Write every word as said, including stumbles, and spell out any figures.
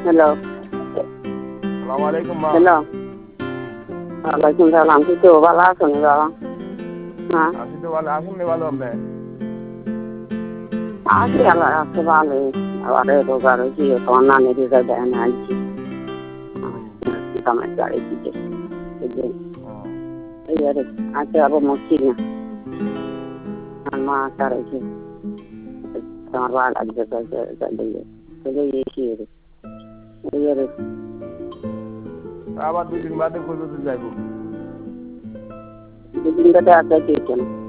Hello. সালাম আলাইকুম মা। হ্যালো। ওয়ালাইকুম সালাম। তুই তো ভালো আছো নি বাবা? হ্যাঁ। আছি তো ভালো, আছেন নি ভালো আপনি? আছি আল্লাহ রাখছে ভালোই। আবার রোগার হয়েছি তোমার নানি রেজা দেয় না আনছি। আমার গাড়ি দিতে এই আরে আছে আবার মরছি না। আমার মা তার হয়েছে তোমার ভালো লাগছে চলে গিয়েছি এই আরে আবার দুই দিন বাদে কই যাইব? দুদিন কাটে আর যাইতে না।